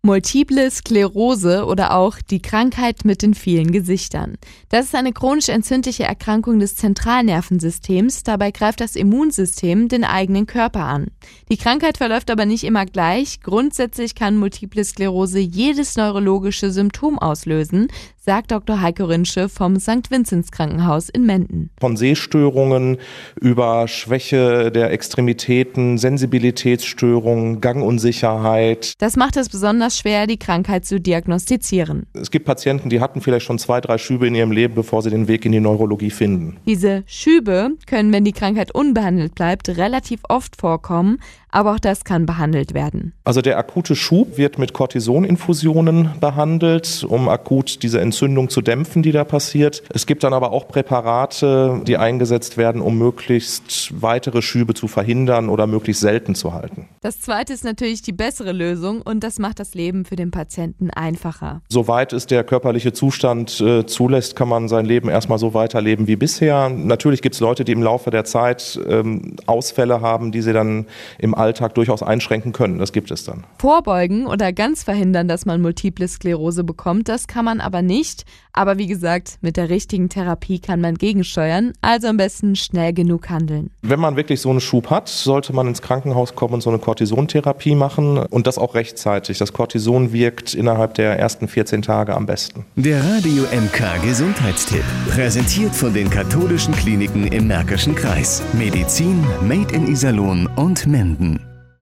Multiple Sklerose oder auch die Krankheit mit den vielen Gesichtern. Das ist eine chronisch entzündliche Erkrankung des Zentralnervensystems. Dabei greift das Immunsystem den eigenen Körper an. Die Krankheit verläuft aber nicht immer gleich. Grundsätzlich kann Multiple Sklerose jedes neurologische Symptom auslösen, sagt Dr. Heiko Rinsche vom St. Vinzenz Krankenhaus in Menden. Von Sehstörungen über Schwäche der Extremitäten, Sensibilitätsstörungen, Gangunsicherheit. Das macht es besonders schwer, die Krankheit zu diagnostizieren. Es gibt Patienten, die hatten vielleicht schon 2, 3 Schübe in ihrem Leben, bevor sie den Weg in die Neurologie finden. Diese Schübe können, wenn die Krankheit unbehandelt bleibt, relativ oft vorkommen, aber auch das kann behandelt werden. Also der akute Schub wird mit Cortisoninfusionen behandelt, um akut diese Entzündung zu dämpfen, die da passiert. Es gibt dann aber auch Präparate, die eingesetzt werden, um möglichst weitere Schübe zu verhindern oder möglichst selten zu halten. Das zweite ist natürlich die bessere Lösung und das macht das Leben für den Patienten einfacher. Soweit es der körperliche Zustand zulässt, kann man sein Leben erstmal so weiterleben wie bisher. Natürlich gibt es Leute, die im Laufe der Zeit Ausfälle haben, die sie dann im Alltag durchaus einschränken können. Das gibt es dann. Vorbeugen oder ganz verhindern, dass man Multiple Sklerose bekommt, das kann man aber nicht. Aber wie gesagt, mit der richtigen Therapie kann man gegensteuern, also am besten schnell genug handeln. Wenn man wirklich so einen Schub hat, sollte man ins Krankenhaus kommen und so eine Cortisontherapie machen und das auch rechtzeitig. Das Cortison wirkt innerhalb der ersten 14 Tage am besten. Der Radio MK Gesundheitstipp, präsentiert von den katholischen Kliniken im Märkischen Kreis. Medizin made in Iserlohn und Menden.